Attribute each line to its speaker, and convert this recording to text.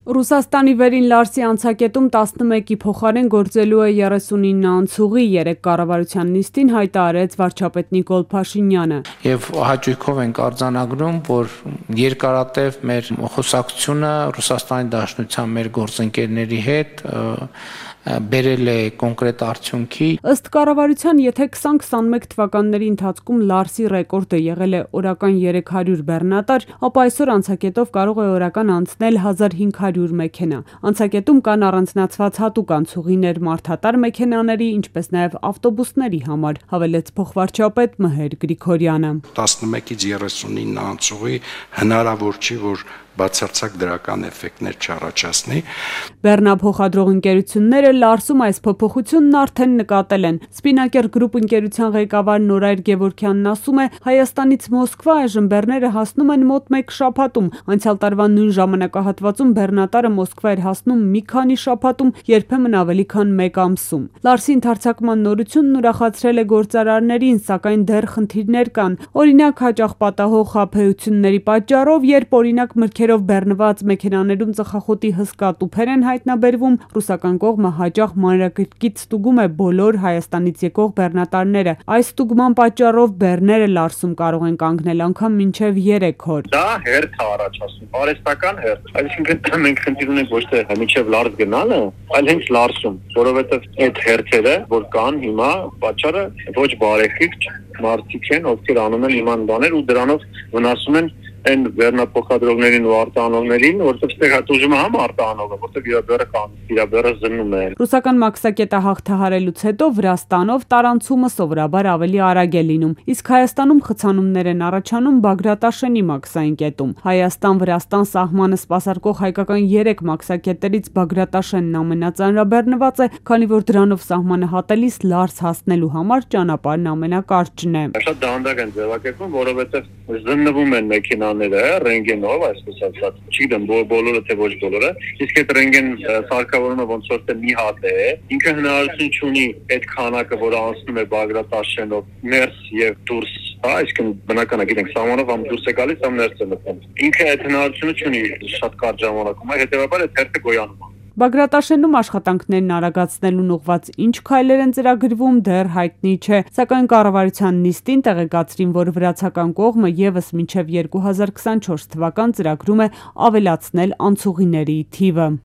Speaker 1: Ռուսաստանի վերին Լարսի անցակետում 11-ի փոխարեն գործելու է 39 անցուղի, 3 կառավարության նիստին հայտարարեց վարչապետ Նիկոլ Փաշինյանը։
Speaker 2: Եվ հաճույքով ենք արձանագրում, որ երկարատև մեր խոսակցությունը Ռուսաստանի Դաշնության մեր գործընկերների հետ բերել է կոնկրետ արդյունքի։
Speaker 1: Ըստ կառավարության, եթե 2021 թվականների ընթացքում Լարսի ռեկորդը եղել է օրական 300 բեռնատար, ապա այսօր անցակետով կարող է օրական անցնել 1500 մեքենա։ Անցակետում կան առանձնացված հատուկ անցուղիներ մարդատար մեքենաների, ինչպես նաև ավտոբուսների համար, հավելեց փոխվարչապետ Մհեր Գրիգորյանը։
Speaker 3: 11-ից 39 անցուղի հնարավոր չի, որ բացարձակ դրական էֆեկտներ չառաջացնի։
Speaker 1: Բեռնափոխադրող ընկերությունները Լարսում այս փոփոխությունն արդեն նկատել են։ Սպինակեր գրուպ ընկերության ղեկավար Նորայր Գևորգյանն ասում է, Հայաստանից Մոսկվա այժմ բեռները հասնում են մոտ 1 շաբաթում։ Անցյալ տարվա նույն ժամանակահատվածում բեռնատարը Մոսկվա էր հասնում մի քանի շաբաթում, երբեմն ավելի քան 1 ամսում։ Լարսի ընդարձակման նորությունն ուրախացրել է գործարարներին, սակայն դեռ խնդիրներ կան։ Օրինակ, հաճախ պատահող խաբեությունների պատճառով, երբ օրինակ մրգերով բեռնված մեքենաներում ծխախոտի հսկա տուփեր են հայտնաբերվում, ռուսական կողմը հաճախ մանրակրկիտ ստուգում է բոլոր Հայաստանից եկող բեռնատարները։ Այս ստուգման պատճառով բեռները Լարսում կարող են կանգնել անգամ մինչև 3 օր։
Speaker 4: Դա հերթ է առաջացնում, արհեստական հերթ։ Այսինքն մենք խնդիր ունենք ոչ թե մինչև Լարս գնալը, այլ հենց Լարսում, որովհետև այդ հերթերը, որ կան հիմա, պատճառը ոչ բարեխիղճ մարդիկ են, ովքեր անում են իման բաներ ու դրանով վնասում են այն բեռնափոխադրողներին ու արտահանողներին, որովհետև ստեղ հատուժումը համ արտահանողը, որովհետև իր բեռը կան, իր բեռը զննում է։
Speaker 1: Ռուսական մաքսակետը հաղթահարելուց հետո Վրաստանով տարանցումը սովորաբար ավելի արագ է լինում, իսկ Հայաստանում խցանումներ են առաջանում Բագրատաշենի մաքսային կետում։ Հայաստան-Վրաստան սահմանը սպասարկող հայկական 3 մաքսակետերից Բագրատաշենն ամենածանրաբեռնված է, քանի որ դրանով սահմանը հատելիս Լարս հասնելու համար ճանապարհն ամենակարճն է։
Speaker 4: Շատ դանդաղ են ձևակերպվում, որովհետև զննվում են մեքենաները ռենտգենով, այսպես ասած, չգիտեմ բոլորը թե ոչ բոլորը, իսկ այդ ռենտգեն սարքավորումը ոնց որ թե մի հատ է, ինքը հնարավորություն չունի այդ քանակը, որը անցնում է Բագրատաշենով, ներս եւ դուրս, այսինքն բնական է, գիտենք, սահմանով ամ դուրս է գալիս, ամ ներս է մտնում։ Ինքը այդ հնարավորությունը չունի շատ կարճ ժամանակում, հետեւաբար այդ հերթը գոյանում է։
Speaker 1: Բագրատաշենում աշխատանքներն արագացնելուն ուղղված ինչ քայլեր են ծրագրվում դեռ հայտնի չէ, սակայն կառավարության նիստին տեղեկացրին, որ վրացական կողմը եւս մինչև 2024 թվական ծրագրում է ավելացնել անցուղիների թիվը։